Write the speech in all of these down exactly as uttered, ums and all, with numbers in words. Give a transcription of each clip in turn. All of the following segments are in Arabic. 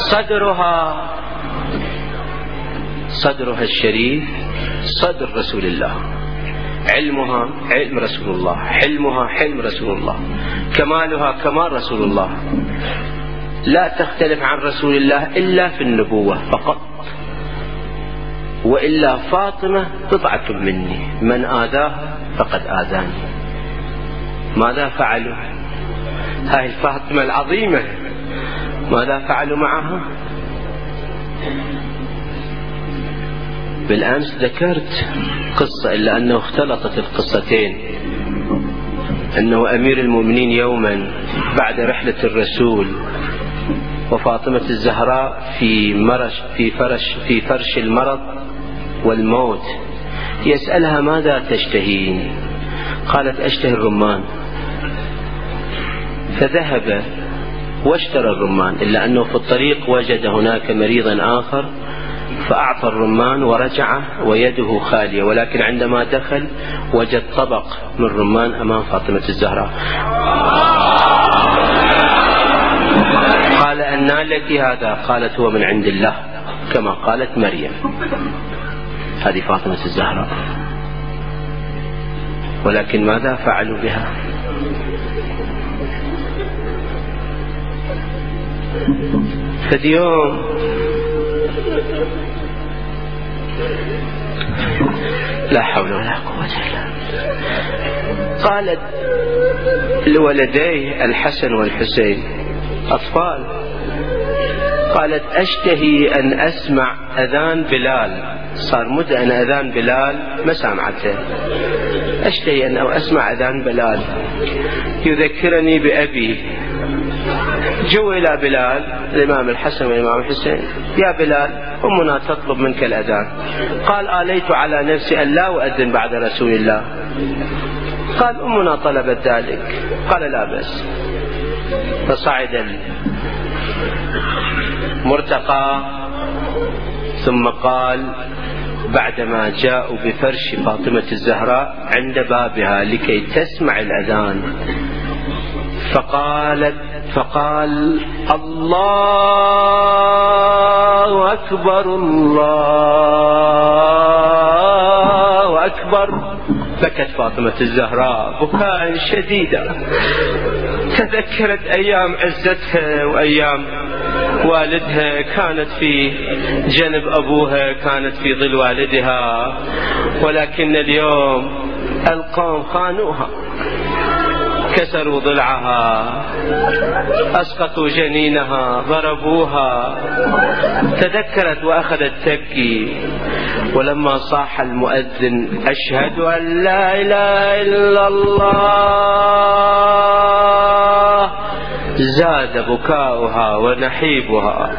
صدرها صدرها الشريف صدر رسول الله، علمها علم رسول الله، حلمها حلم رسول الله، كمالها كمال رسول الله، لا تختلف عن رسول الله إلا في النبوة فقط. وإلا فاطمة بضعة مني، من آذاها فقد آذاني. ماذا فعلوا؟ هاي الفاطمة العظيمة ماذا فعلوا معها؟ بالأمس ذكرت قصة إلا أنه اختلطت القصتين، أنه أمير المؤمنين يوما بعد رحلة الرسول وفاطمة الزهراء في مرش في فرش في فرش المرض والموت يسألها ماذا تشتهين؟ قالت أشتهي الرمان. فذهب واشترى الرمان، إلا أنه في الطريق وجد هناك مريضا آخر فأعطى الرمان ورجع ويده خالية، ولكن عندما دخل وجد طبق من رمان أمام فاطمة الزهراء. قال أنى لك هذا؟ قالت هو من عند الله كما قالت مريم. هذه فاطمة الزهراء. ولكن ماذا فعلوا بها؟ فاليوم لا حول ولا قوة إلا بالله. قالت لولديه الحسن والحسين أطفال، قالت أشتهي أن أسمع أذان بلال. صار مدة أن أذان بلال ما سمعته، أشتهي أن أسمع أذان بلال يذكرني بأبي. جو إلى بلال الإمام الحسن والإمام الحسين، يا بلال أمنا تطلب منك الأذان. قال آليت على نفسي أن لا أؤذن بعد رسول الله. قال أمنا طلبت ذلك. قال لا بس. فصعد المرتقى ثم قال بعدما جاءوا بفرش فاطمة الزهراء عند بابها لكي تسمع الأذان، فقالت فقال الله أكبر الله أكبر. بكت فاطمة الزهراء بكاء شديدا، تذكرت أيام عزتها وأيام والدها، كانت في جنب أبوها، كانت في ظل والدها، ولكن اليوم القوم خانوها، كسروا ضلعها، أسقطوا جنينها، ضربوها. تذكرت وأخذت تبكي. ولما صاح المؤذن أشهد أن لا إله إلا الله زاد بكاؤها ونحيبها.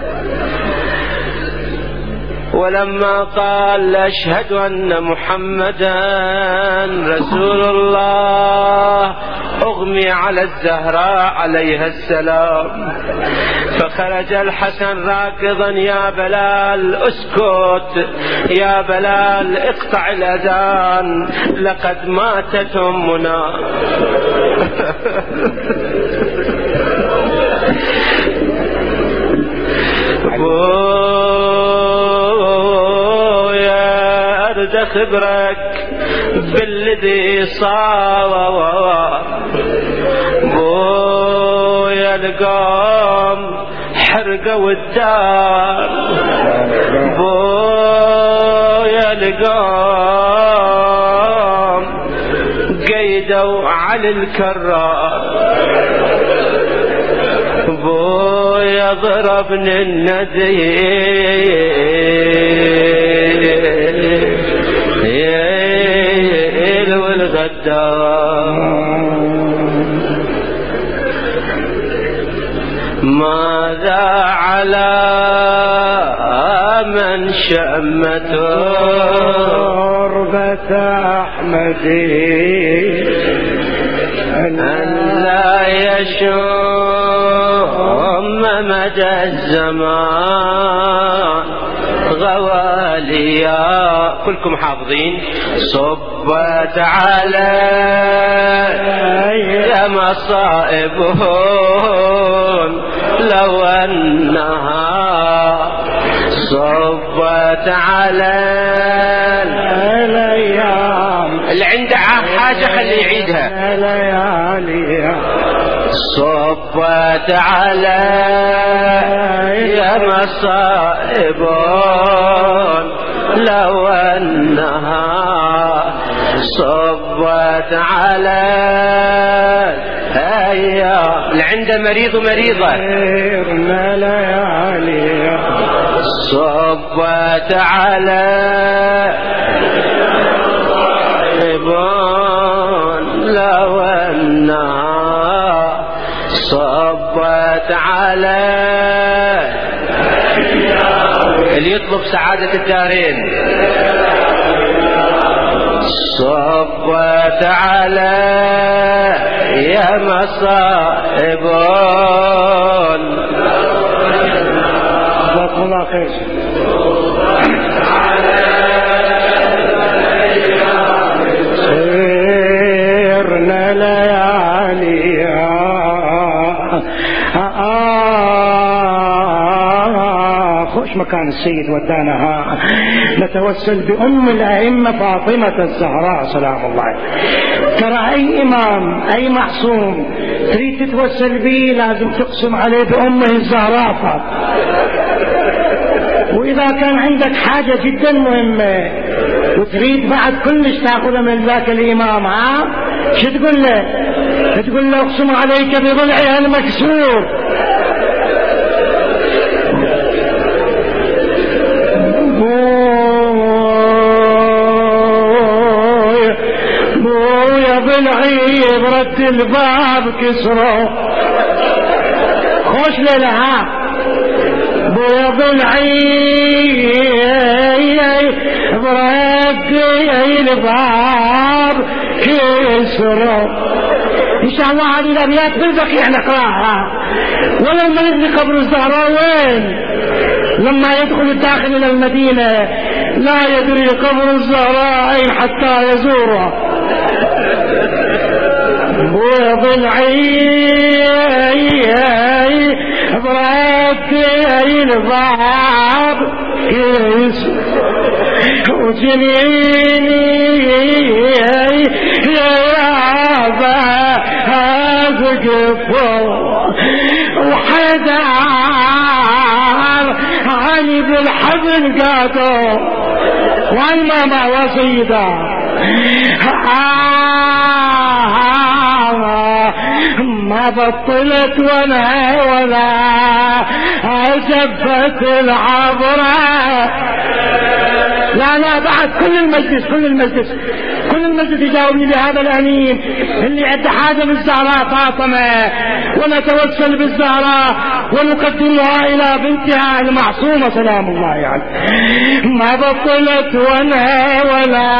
ولما قال أشهد أن محمدا رسول الله أغمي على الزهراء عليها السلام، فخرج الحسن راكضا يا بلال اسكت، يا بلال اقطع الأذان لقد ماتت أمنا. أرد خبرك بالذي صار، بويا القوم حرقوا الدار، بويا القوم قيدوا على الكرار، بويا ضربني النديل والغدار. ماذا على من شأمته غربة أحمدي أن لا يشم مدى الزمان غواليا. كلكم حافظين صبت علي مصائبهم لو أنها على الايام اللي عنده حاجة خليه يعيدها. صبت على يا مصائب لو انها صبت على هيا اللي عنده مريض ومريضة صبت على لو انها صبت على اللي يطلب سعادة الدارين. صبت على يا مصائب جزاكم الله خير. سيرنا لياليها خوش مكان السيد ودانها. نتوسل بأم الأئمة فاطمة الزهراء سلام الله. ترى أي إمام أي معصوم تريد تتوسل به لازم تقسم عليه بأمه الزهراء فاطمة. وإذا كان عندك حاجة جدا مهمة وتريد بعد كلش تأخذها من ذاك الإمام، ها شو تقول له؟ تقول له اقسم عليك بضلعها المكسور. بويا ضلعي برد الباب كسره. خوش لها بويا ضلعي برد الباب كسره. ان شاء الله هذه الابيات بالبقيع نقراها. ولا المريض بقبر الزهراء وين؟ لما يدخل الداخل الى المدينة لا يدري قبر الزهراء اين حتى يزوره. وضلعي برد الباب وجنيني يا أزقفه وحدار عني بالحبل قادر والما مع وصيده. ما بطلت ولا ولا جفت العبرة. لا لا بعد كل المجلس كل المجلس كل المجلس يجاوبني بهذا الأنين اللي عنده حاجة بالزهراء فاطمة، ونتوسل بالزهراء ونقدمها إلى بنتها المعصومة سلام الله عليها. ما بطلت ولا ولا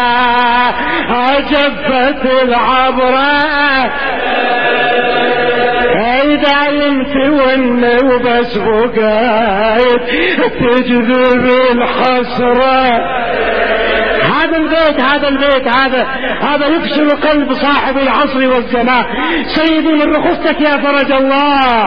جفت العبرة. إذا علمت ون وبس بقيت تجذب الحسرة. هذا البيت هذا البيت هذا هذا يكسر قلب صاحب العصر والزمان. سيدي من رخصتك يا فرج الله.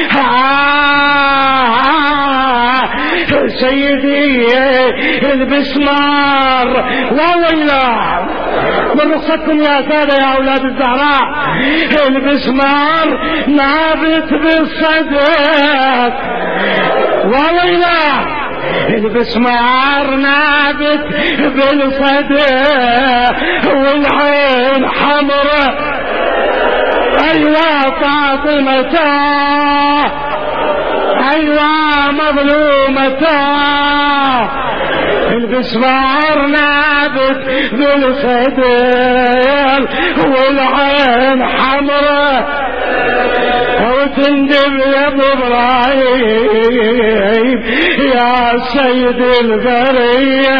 سيدي البسمار وويلا من رخصتكم يا سادة يا أولاد الزهراء. البسمار نابت بالصدق وويلا البسمار نابت بالصدق والعين حمرة. أيوة فاطمة أيوة مظلومة. البسمار نابت بالصدق والعين حمرة وتندم يا ابو ابراهيم يا سيد البرية.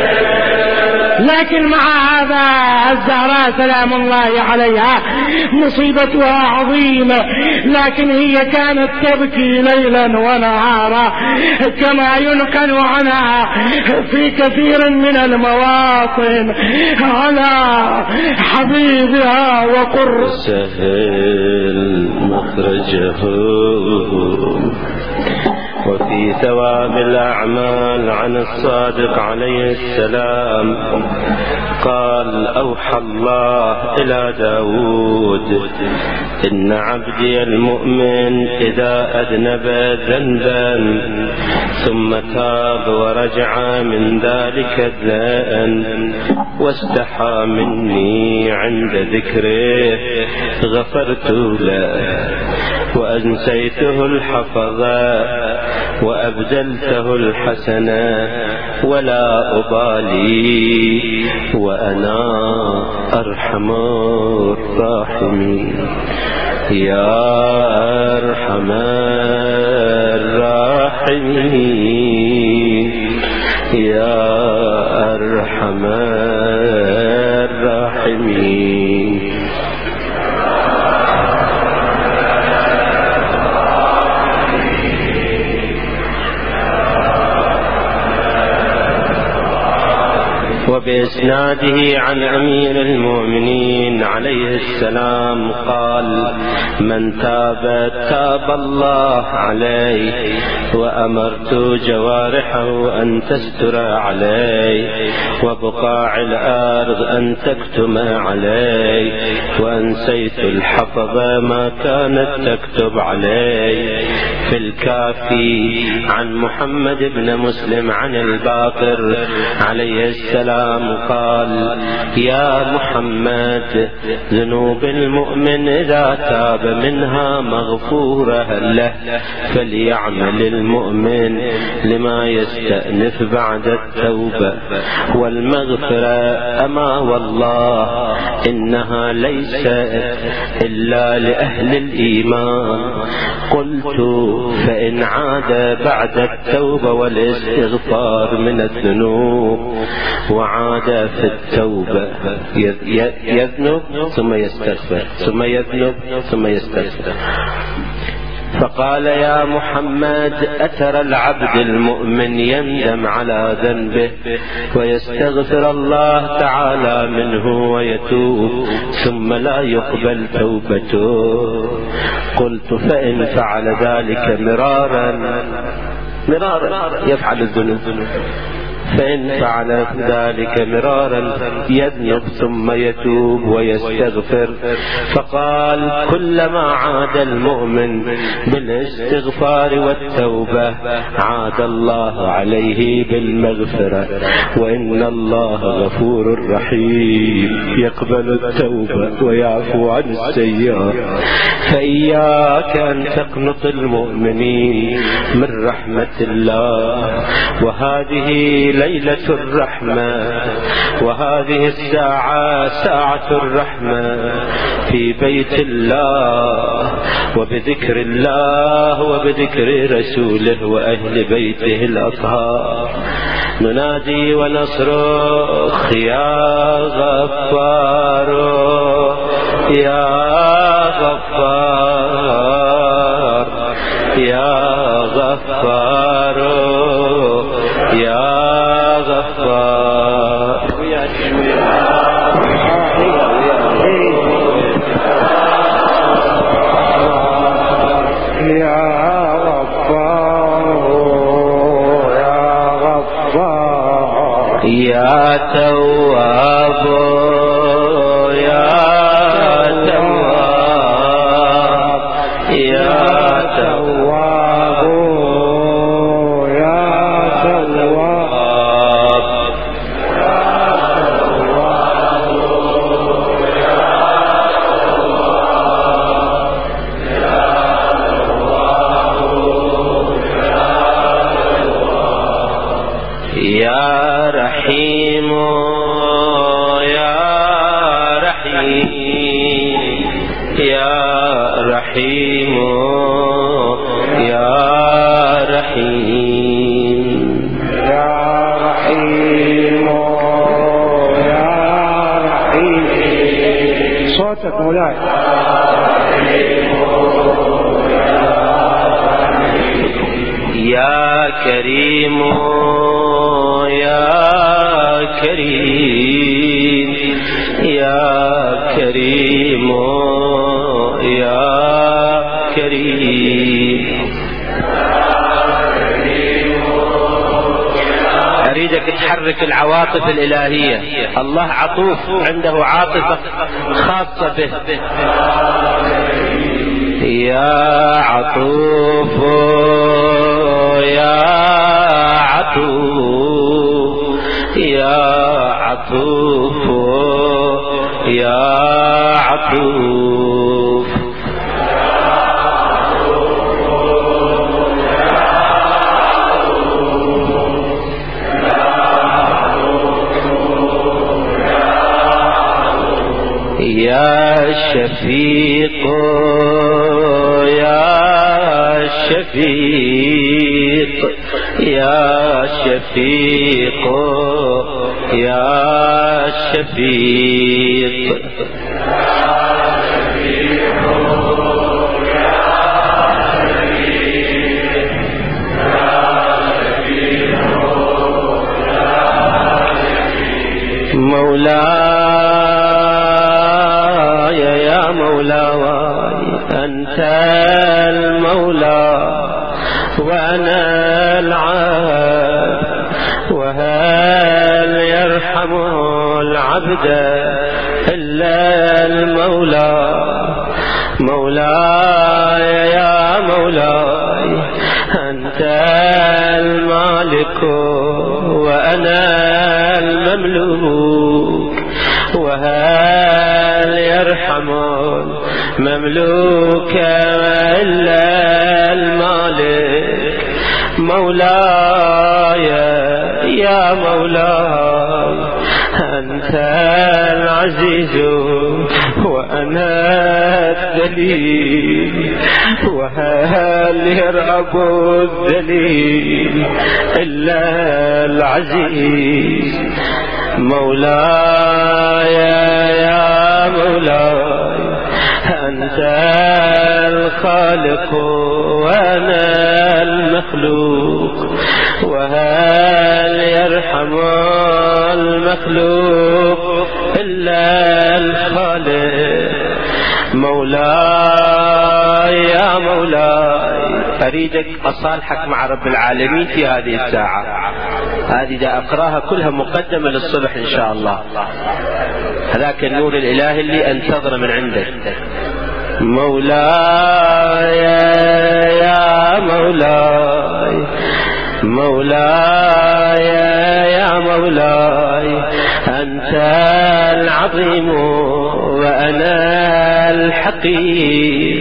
لكن مع هذا الزهراء سلام الله عليها مصيبتها عظيمة، لكن هي كانت تبكي ليلا ونهارا كما ينقل عنها في كثير من المواطن على حبيبها وقر سهل مخرجه وفي ثواب الأعمال عن الصادق عليه السلام قال: أوحى الله إلى داود: إن عبدي المؤمن إذا أذنب ذنبا ثم تاب ورجع من ذلك الذنب واستحى مني عند ذكره غفرت له وأنسيته الحفظة وأبدلته الحسنة ولا أبالي وأنا أرحم الراحمين. يا أرحم الراحمين يا أرحم الراحمين. وبإسناده عن أمير المؤمنين عليه السلام قال: من تاب تاب الله عليه وأمرت جوارحه أن تستر عليه وبقاع الأرض أن تكتم عليه وأنسيت الحفظ ما كانت تكتب عليه. في الكافي عن محمد بن مسلم عن الباقر عليه السلام قال: يا محمد ذنوب المؤمن إذا تاب منها مغفورة له فليعمل المؤمن لما يستأنف بعد التوبة والمغفرة. أما والله إنها ليست إلا لأهل الإيمان. قلت: فإن عاد بعد التوبة والاستغفار من الذنوب وعاد في التوبة يذنب ثم يستغفر ثم يذنب ثم يستغفر. فقال: يا محمد أترى العبد المؤمن يندم على ذنبه ويستغفر الله تعالى منه ويتوب ثم لا يقبل توبته؟ قلت: فإن فعل ذلك مرارا مرارا يفعل الذنوب فإن فعل ذلك مرارا يذنب ثم يتوب ويستغفر. فقال: كلما عاد المؤمن بالاستغفار والتوبة عاد الله عليه بالمغفرة وإن الله غفور رحيم يقبل التوبة ويعفو عن السيئات. فإياك أن تقنط المؤمنين من رحمة الله، وهذه ليلة الرحمة وهذه الساعة ساعة الرحمة في بيت الله وبذكر الله وبذكر رسوله وأهل بيته الأطهار. ننادي ونصرخ: يا غفار يا غفار يا غفار يا غفار. يا تواب يا تواب يا تواب يا تواب يا رحيم يا رحيم يا رحيم يا رحيم يا رحيم يا رحيم. صوتك مولاي. يا كريم يا كريم يا كريم يا كريم. أريدك تحرك العواطف الإلهية. الله عطوف، عنده عاطفة خاصة به. يا عطوف يا عطوف يا عطوف يا عطوف يا شفيق يا شفيق يا شفيق يا شفيق مولاي يا مولاي أنت المولى وأنا العبد، وهل يرحم العبد إلا المولى. مولاي يا مولاي أنت المالك وأنا المملوك، وهل يرحم المملوك إلا المالك. مولاي يا مولاي أنت العزيز وأنا الذليل، وهل يرهب الذليل إلا العزيز. مولاي يا مولاي أنت الخالق وأنا المخلوق، وهل يرحم المخلوق إلا الخالق. مولاي يا مولاي أريدك أصالحك مع رب العالمين في هذه الساعة. هذه دا أقراها كلها مقدمة للصبح إن شاء الله. هذاك النور الإلهي اللي أنتظر من عندك. مولاي يا مولاي مولاي يا مولاي أنت العظيم وأنا الحقير،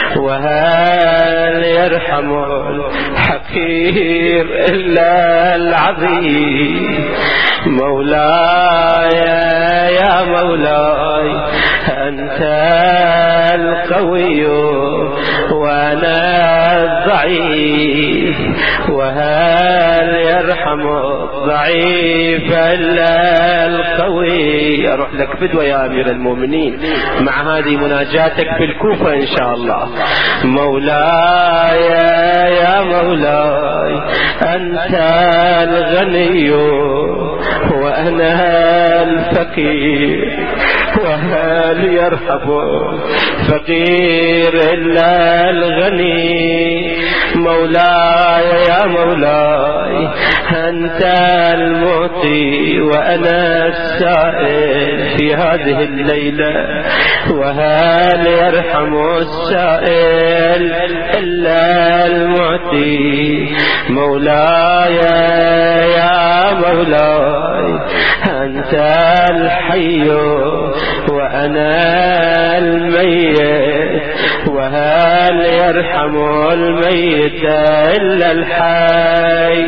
وهل يرحم الحقير إلا العظيم. مولاي يا مولاي أنت القوي وأنا الضعيف، وهل يرحم الضعيف إلا القوي. أروح لك فدوى يا أمير المؤمنين مع هذه مناجاتك في الكوفة إن شاء الله. مولاي يا مولاي أنت الغني وأنا الفقير، وهل يرحب فقير إلا الغني. مولاي يا مولاي أنت المعطي وأنا السائل في هذه الليلة، وهل يرحم السائل إلا المعطي. مولاي يا مولاي أنت الحي وأنا الميت، وهل يرحم الميت إلا الحي.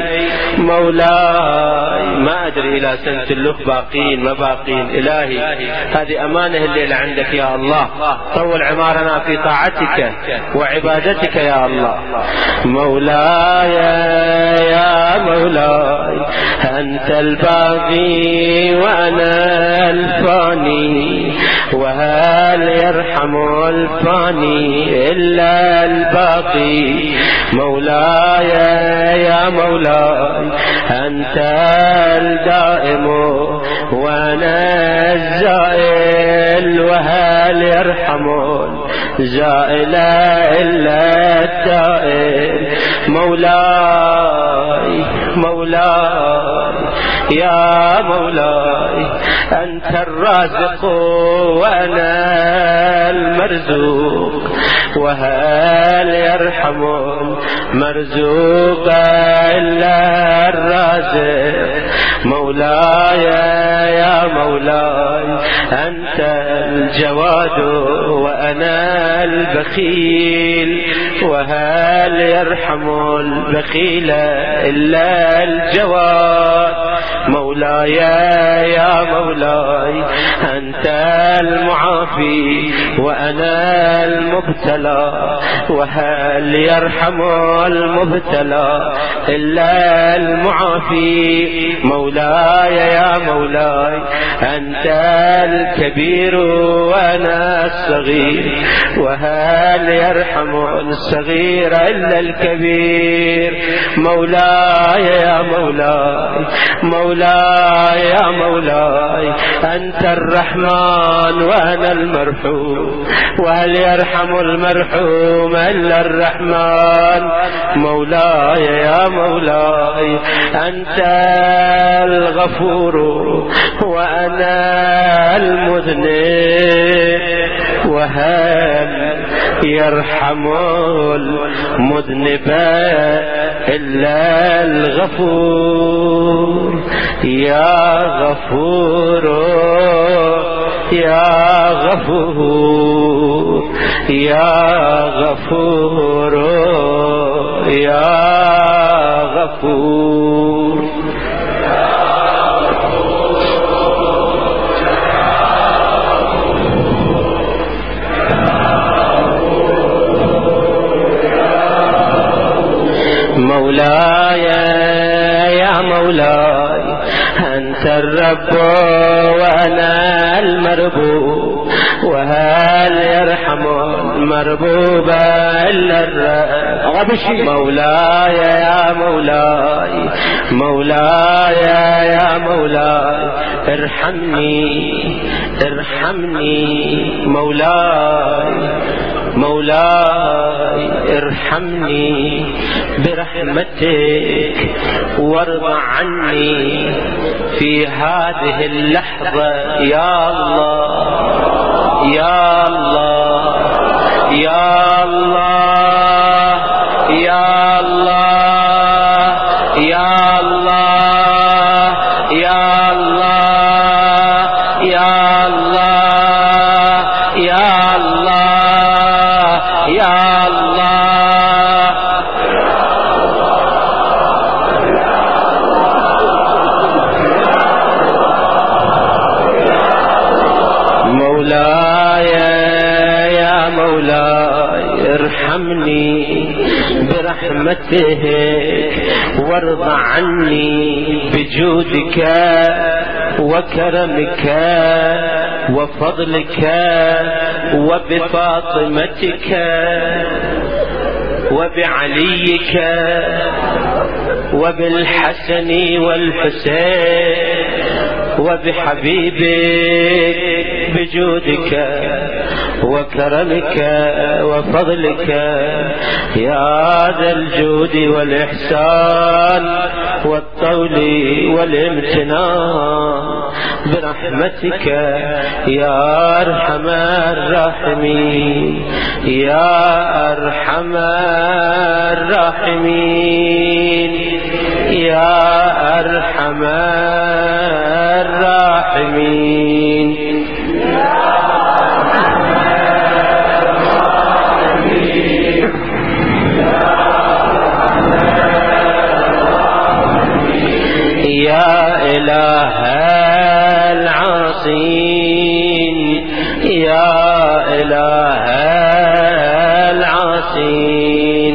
مولاي ما أدري إلى سنة اللخ باقين ما باقين. إلهي هذه أمانة الليلة عندك يا الله، طول عمارنا في طاعتك وعبادتك يا الله. مولاي يا مولاي أنت الباقي وأنا الفاني، وهل يرحم الفاني إلا الباقي. مولاي يا مولاي أنت الدائم وأنا الزائل، وهل يرحم الزائل إلا التائب. مولاي مولاي يا مولاي أنت الرازق وأنا المرزوق، وهل يرحم المرزوق إلا الرازق؟ مولاي يا مولاي أنت الجواد وأنا البخيل، وهل يرحم البخيل إلا الجواد؟ مولاي يا مولاي أنت المعافي وأنا المبتلى، وهل يرحم المبتلى إلا المعافي؟ مولاي يا مولاي أنت الكبير وأنا الصغير، وهل يرحم الصغير إلا الكبير؟ مولاي يا مولاي مولاي يا مولاي أنت الرحمن وأنا المرحوم، وهل يرحم المرحوم إلا الرحمن؟ مولاي يا مولاي أنت الغفور وأنا المذنب، وهل يرحم المذنب إلا الغفور؟ يا غفور يا غفور يا غفور يا غفور. مولاي يا مولاي أنت الرب وأنا المربوب، وهل يرحم المربوب إلا الرب؟ مولاي يا مولاي مولاي يا مولاي ارحمني ارحمني مولاي مولاي ارحمني برحمتك وارض عني في هذه اللحظة يا الله يا الله يا الله يا الله يا الله يا الله يا الله يا الله يا الله. مولاي يا مولاي ارحمني برحمتك وارض عني بجودك وكرمك وفضلك وبفاطمتك وبعليك وبالحسن والحسين وبحبيبك بجودك وكرمك وفضلك يا ذا الجود والإحسان والطول والامتنان برحمتك يا أرحم الراحمين يا أرحم الراحمين يا أرحم الراحمين. يا إله العاصين يا إله العاصين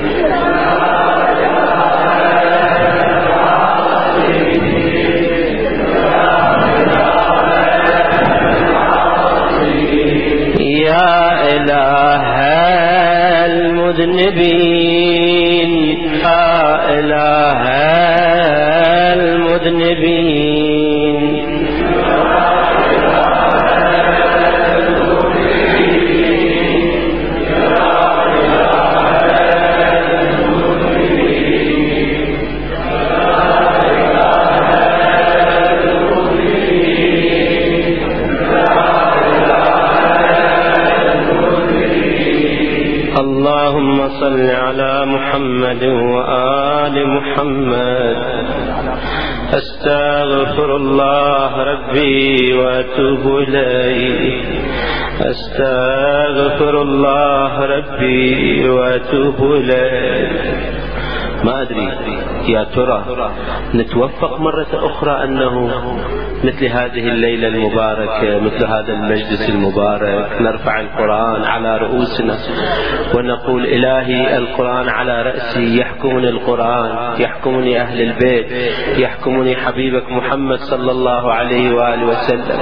يا إله المذنبين يا إله المذنبين محمد. أستغفر الله ربي وأتوب إليه. أستغفر الله ربي وأتوب إليه. ما أدري يا ترى نتوفق مرة أخرى أنه مثل هذه الليلة المباركة، مثل هذا المجلس المبارك، نرفع القرآن على رؤوسنا ونقول إلهي القرآن على رأسي، يحكمني القرآن، يحكمني أهل البيت، يحكمني حبيبك محمد صلى الله عليه وآله وسلم.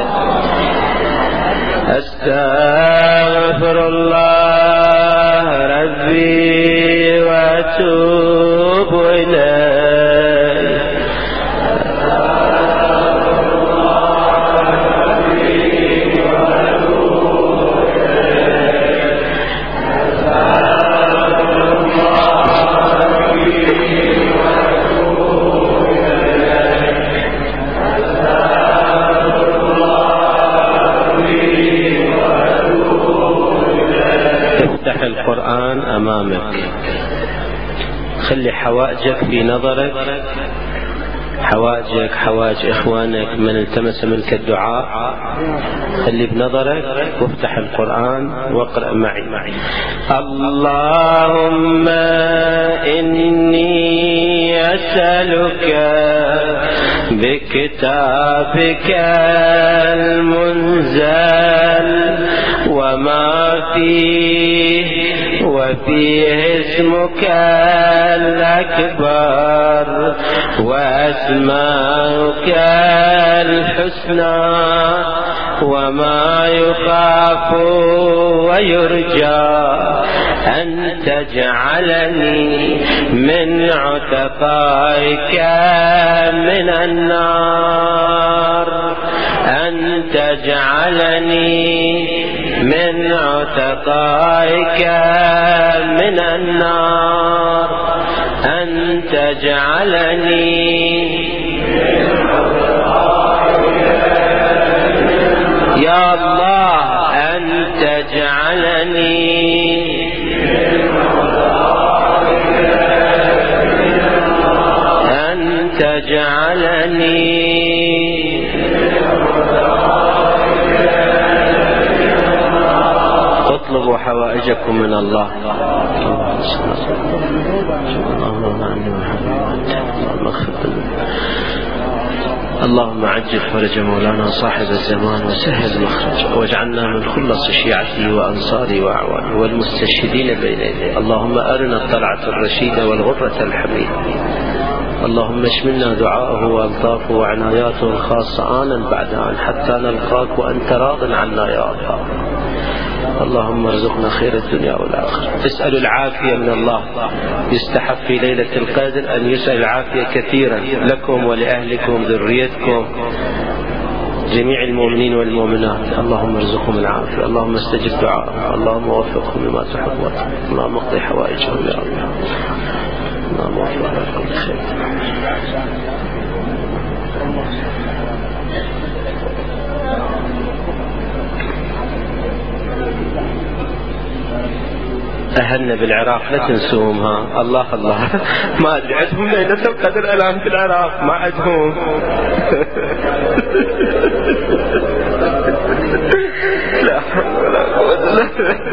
أستغفر الله ربي وأتوب إليه. افتح القرآن أمامك، خلي حوائجك في نظرك، حوائجك حوائج إخوانك من التمس منك الدعاء، خلي بنظرك وافتح القرآن واقرأ معي. اللهم إني أسألك بكتابك المنزل وما فيه وفيه اسمك الأكبر وأسماؤك الحسنى وما يخاف ويرجى أن تجعلني من عتقائك من النار، أن تجعلني من عتقائك من النار، أن تجعلني يا الله، أن تجعلني أن تجعلني اطلبوا حوائجكم من الله. اللهم عجل فرج مولانا صاحب الزمان وسهل مخرج، واجعلنا من خلص شيعته وأنصاره وأعوانه والمستشهدين بين يديه. اللهم أرنا الطلعة الرشيدة والغرة الحميدة. اللهم اشملنا دعاءه وألطافه وعناياته الخاصة آنا بعد آن حتى نلقاك وأنت راض عنا يا الله. اللهم ارزقنا خير الدنيا والآخرة. اسألوا العافية من الله. يستحب في ليلة القدر أن يسأل العافية كثيرا لكم ولأهلكم ذريتكم جميع المؤمنين والمؤمنات. اللهم ارزقهم العافية، اللهم استجب دعاءهم، اللهم وفقهم لما تحب وترضى، اللهم اقضي حوائجهم يا الله، اللهم وفقهم لكل خير. أهلنا بالعراق لا تنسوهم. ها الله الله ما أدري عندهم ليلة القدر الآن في العراق، ما عندهم. لا حول ولا قوة إلا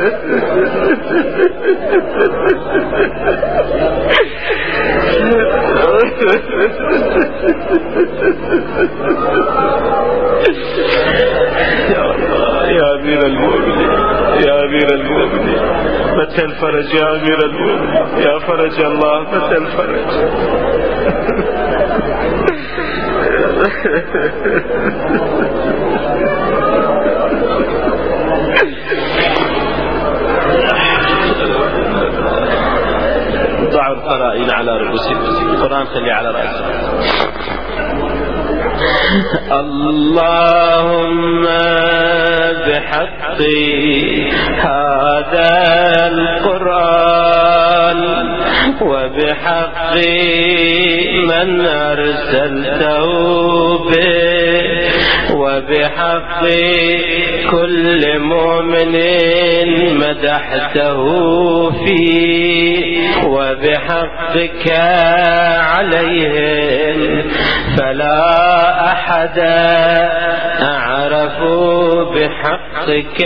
بالله. يا أمير المؤمنين، يا أمير المؤمنين متى الفرج يا أمير المؤمنين، يا فرج الله متى الفرج. ضعوا القرائن على رؤوسكم، القرآن خلي على رأسك. اللهم بحق هذا القرآن وبحق من أرسلته به وبحق كل مؤمن مدحته فيه وبحقك عليهم فلا أحد أعرف بحقك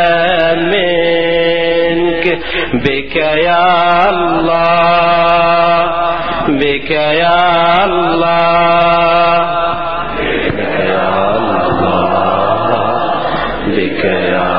منك بك يا الله بك يا الله بك يا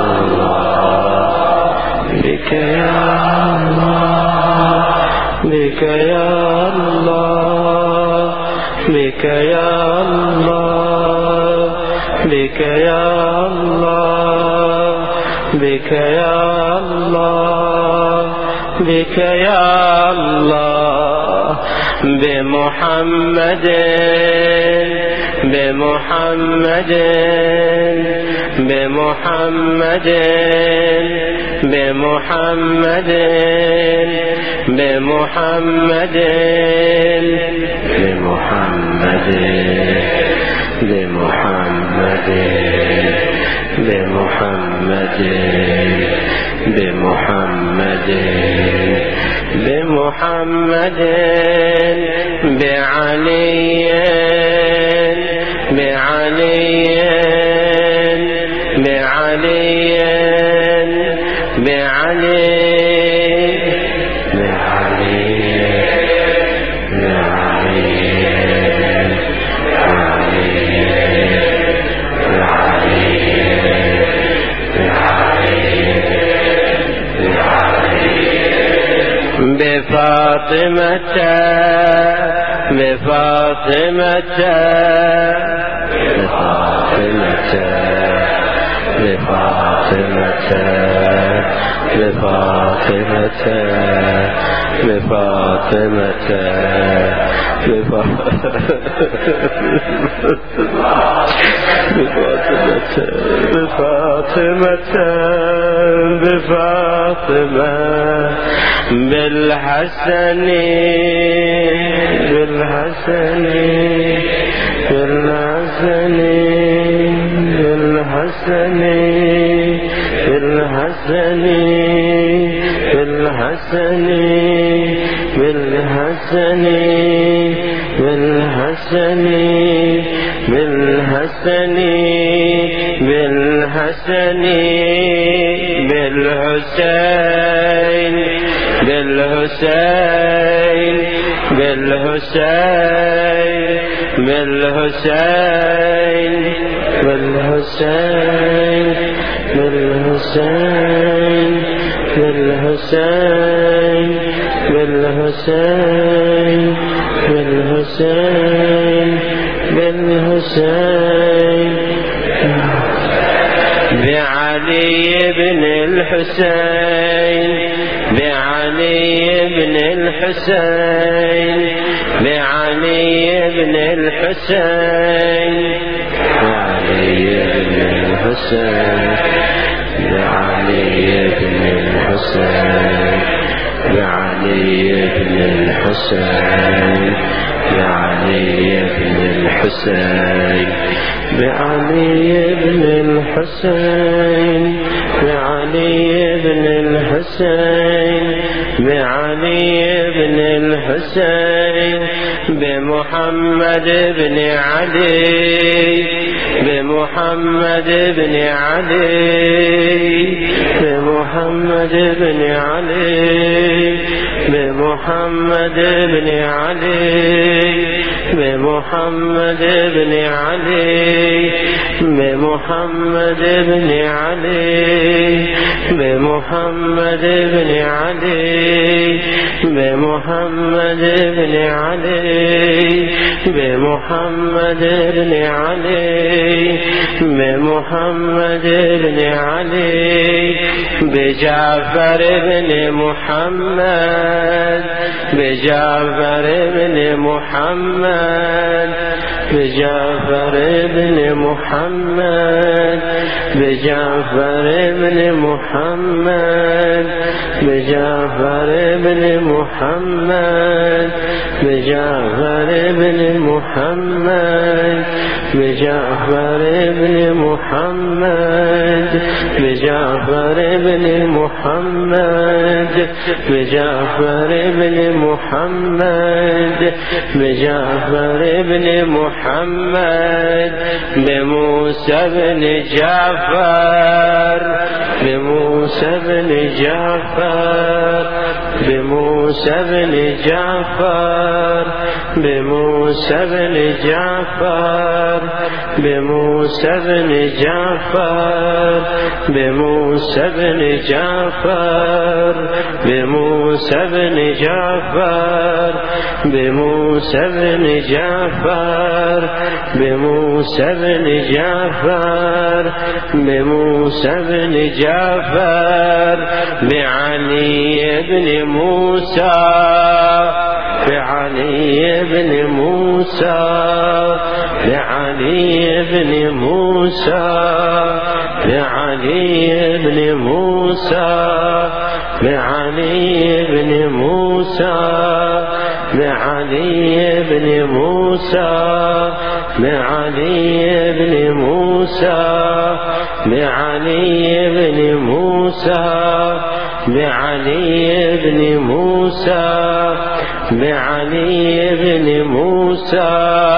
الله بك يا الله بك يا الله بك يا الله بك يا الله بك يا الله بك يا الله بمحمد بمحمد بمحمد بمحمد بمحمد بمحمد بمحمد بمحمد بمحمد بمحمد بعلي بعلي بعلي بعلي بفاطمة بفاطمة بفاطمة بفاطمة بفاطمة بفاطمة بفاطمة بفاطمة بالحسن بالحسن بالحسن بالحسن بالحسن بالحسن بالحسن بالحسن بالحسن بالحسن بالحسين بالحسين بالحسين بالحسين بالحسين بالحسين بالحسين بالحسين بالحسين بالحسين بعلي بن الحسين بعلي بن الحسين بعلي بن الحسين بعلي بن الحسين بعلي بن الحسين بعلي بن الحسين بعلي بن الحسين بعلي بن الحسين بعلي بن الحسين بعلي بن الحسين بمحمد بن علي بمحمد بن علي بمحمد بن علي بمحمد بن علي بمحمد بن علي بمحمد بن علي بمحمد بن علي بمحمد بن علي بمحمد بن علي بمحمد بن علي بجعفر بن محمد بجعفر بن محمد بجعفر بن محمد بجعفر بن محمد بجعفر بن محمد بجعفر بن محمد بجعفر بن محمد بجعفر بن محمد بجعفر بن محمد بجعفر بن محمد بموسى بن جعفر بموسى بن جعفر بموسى بن جعفر بموسى بن جعفر بموسى بن جعفر بموسى بن جعفر بموسى بن جعفر بموسى بن جعفر بموسى بن جعفر بموسى بن جعفر بعلي بن موسى بعلي بن موسى بعلي بن موسى بعلي بن موسى بعلي بن موسى بعلي بن موسى بعلي بن موسى بعلي بن موسى بعلي بن موسى بعلي بن موسى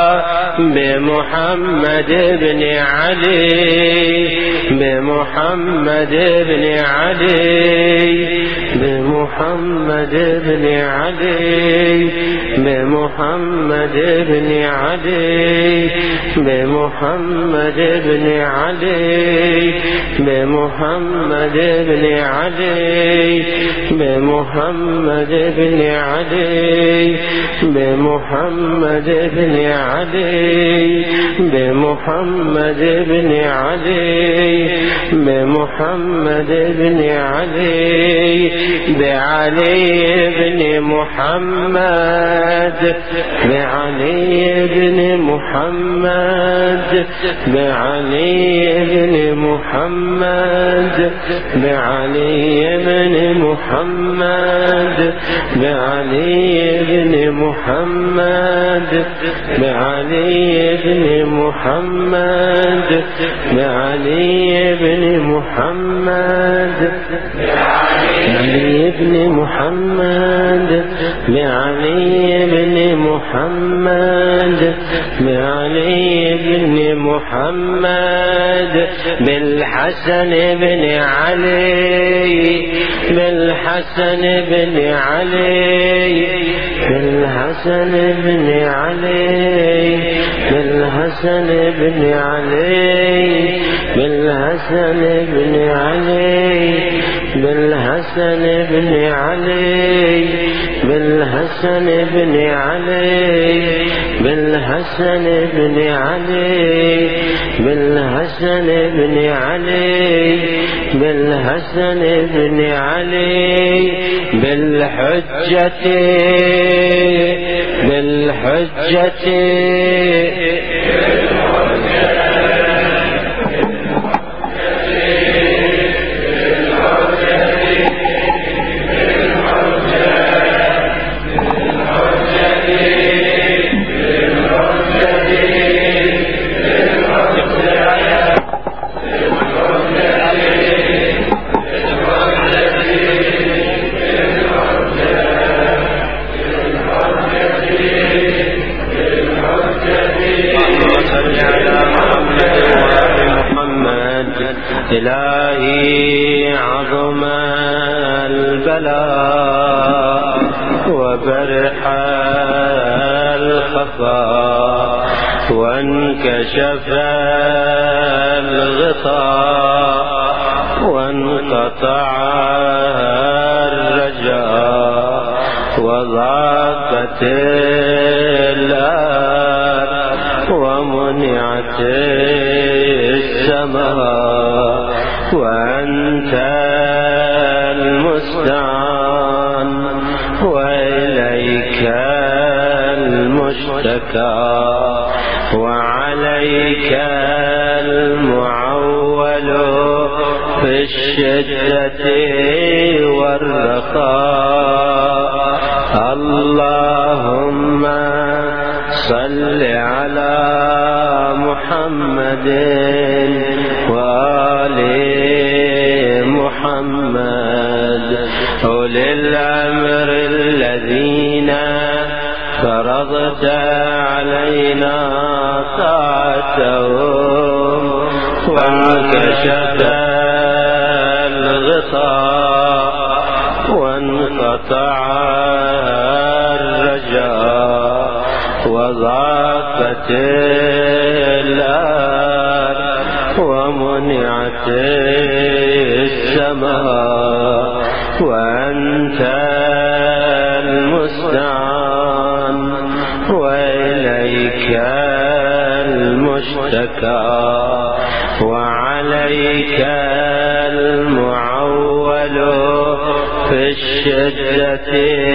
بمحمد بن علي بمحمد بن علي بمحمد بن علي بمحمد بن علي بمحمد بن علي بمحمد بن علي بمحمد بن علي بمحمد بن علي بمحمد بن علي بمحمد بن علي بعلي بن محمد بعلي بن محمد بعلي بن محمد بعلي بن محمد بعلي بن محمد بعلي بن محمد بعلي بن محمد بعلي بن محمد بعلي بن محمد بعلي بن محمد بالحسن بن علي بالحسن بن علي بالحسن بن علي بالحسن بن علي بالحسن بن علي بالحسن بن علي بالحسن بن علي بالحسن بن علي بالحسن بن علي بالحسن بن علي بالحجة بالحجة إلهي عظم البلاء وبرح الخفاء وانكشف الغطاء وانقطع الرجاء وضاقت الأرض ومنعت السماء وأنت المستعان وإليك المشتكى وعليك المعول في الشدة والرخاء اللهم صل على محمد وآل محمد أولي الأمر الذين فرضت علينا طاعتهم وانكشف الغطاء وانقطع الرجاء وضاقت الأرض ومنعت السماء وأنت المستعان وإليك المشتكى وعليك المعول في الشدة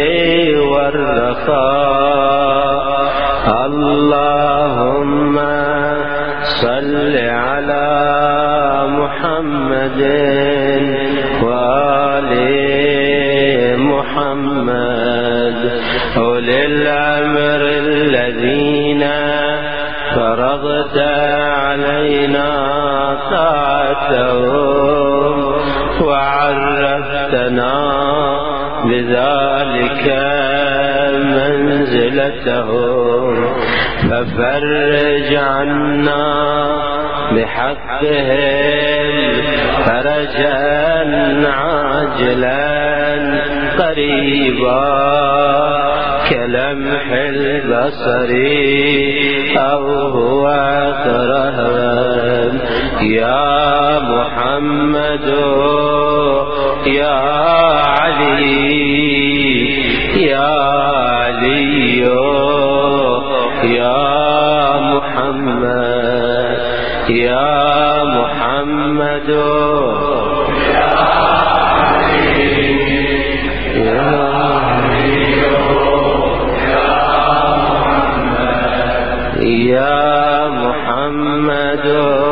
والرخاء. اللهم صل على محمد وآل محمد أولي الأمر الذين فرضت علينا طاعتهم وعرفتنا بذلك منزلتهم ففرج عنا بحقهم فرجا عاجلا قريبا كلمح البصر أو هو كرهبا. يا محمد يا علي يا علي يا محمد يا محمد يا علي يا يا محمد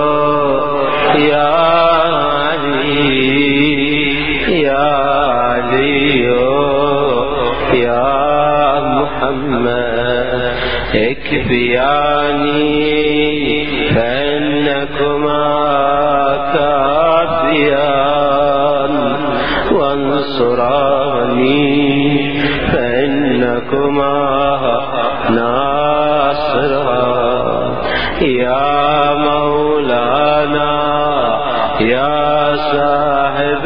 يا علي يا علي يا محمد اكفياني فإنكما كافيان وانصراني فإنكما ناصران. يا مولانا يا صاحب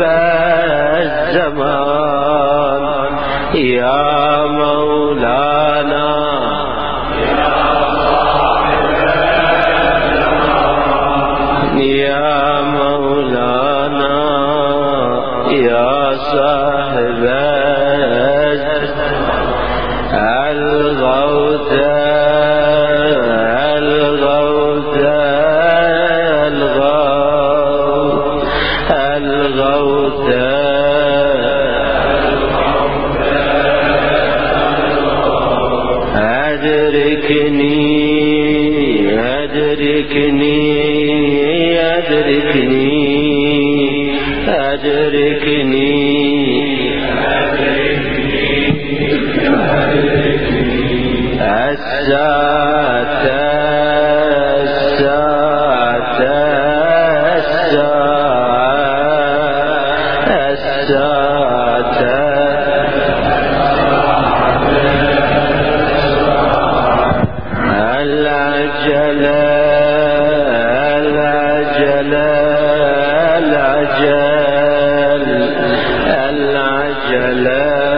الزمان يا مولانا يا صاحب الزمان يا مولانا يا صاحب الغوث الغوث الغوث أدركني أدركني أدركني أدركني الساعة الساعة الساعة العجل العجل العجل العجل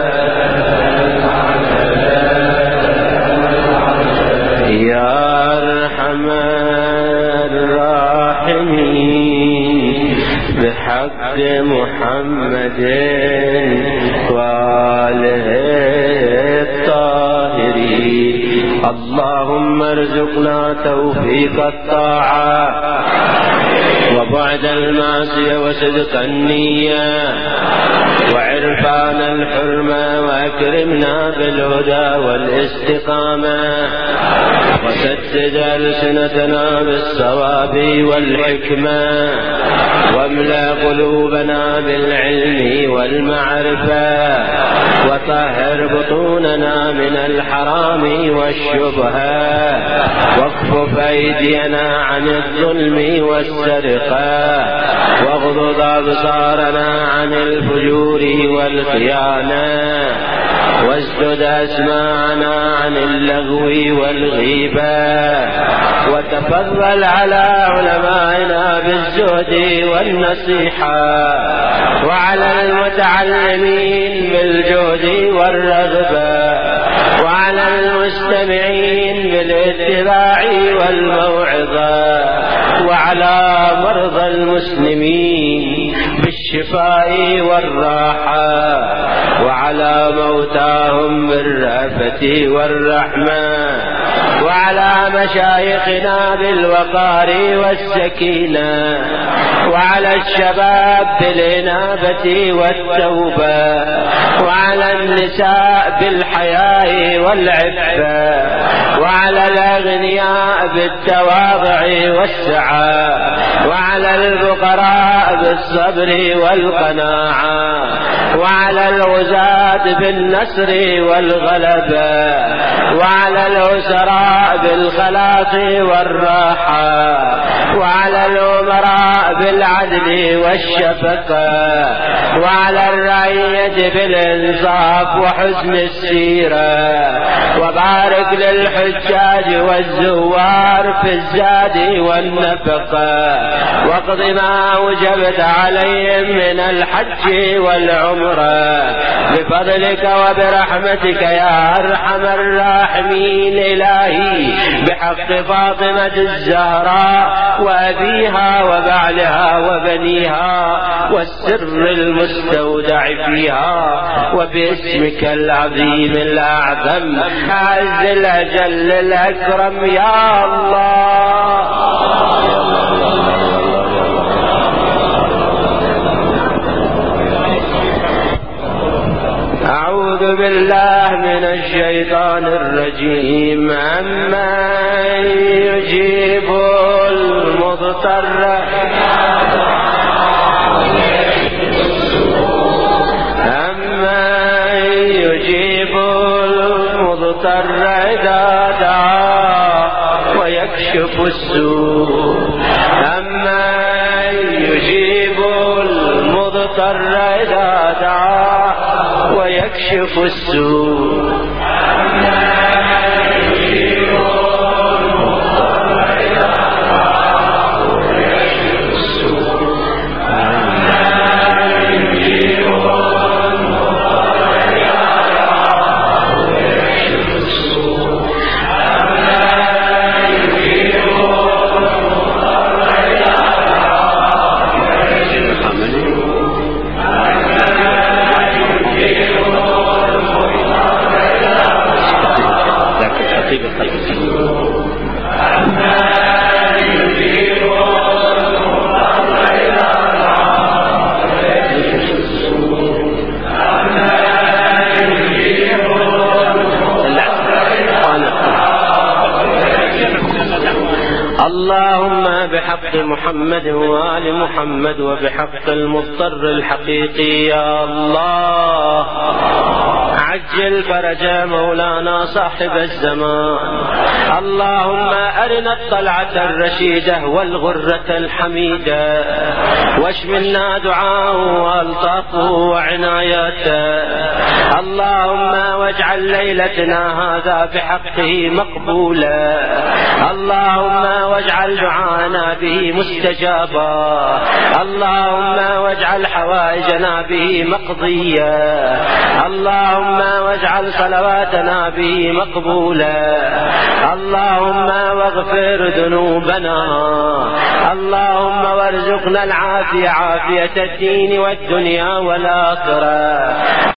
يا أرحم الراحمين بحق محمد وآله الطاهرين. اللهم ارزقنا توفيق الطاعة وبعد المعصية وصدق النية وعرفان الحرمة وأكرمنا بالهدى والاستقامة وسدد ألسنتنا بالصواب والحكمة، واملأ قلوبنا بالعلم والمعرفة، وطهر بطوننا من الحرام والشبهة، واكفف أيدينا عن الظلم والسرقة، واغضض أبصارنا عن الفجور والخيانة، واسدد أسماعنا عن اللغو والغيبة، وتفضل على علمائنا بالزهد والنصيحة، وعلى المتعلمين بالجهد والرغبة، وعلى المستمعين بالاتباع والموعظة، وعلى مرضى المسلمين بالشفاء والراحة، وعلى موتاهم بالرأفة والرحمة، وعلى مشايخنا بالوقار والسكينة، وعلى الشباب بالإنابة والتوبة، وعلى النساء بالحياء والعفة، وعلى الأغنياء بالتواضع والسعة، وعلى الفقراء بالصبر والقناعة، وعلى الغزاة بالنصر والغلبة، وعلى الأسراء بالخلاص والراحة، وعلى الأمراء بالعدل والشفقة، وعلى الرعية بالإنصاف وحسن السيرة، وبارك للحجاج والزوار في الزاد والنفقة، واقض ما أوجبت عليهم من الحج والعمرة بفضلك وبرحمتك يا أرحم الراحمين إلهي، بحق فاطمة الزهراء وأبيها وبعلها وبنيها والسر المستودع فيها، وباسمك العظيم الأعظم أعز الأجل الأكرم يا الله. أعوذ بالله من الشيطان الرجيم. أمن يجيب المضطر أمن يجيب المضطر إذا دعاه ويكشف السوء أمن يجيب المضطر إذا دعاه ويكشف السوء اللهم بحق محمد وآل محمد وبحق المضطر الحقيقي يا الله عجل فرج مولانا صاحب الزمان. اللهم أرنا الطلعة الرشيدة والغرة الحميدة واشملنا دعاءه والطافه وعنايته. اللهم واجعل ليلتنا هذا بحقه مقبولا. اللهم واجعل دعاءنا به مستجابا. اللهم واجعل حوائجنا به مقضيا. اللهم واجعل صلواتنا به مقبولا. اللهم واغفر ذنوبنا. اللهم وارزقنا العافية عافية الدين والدنيا والآخرة.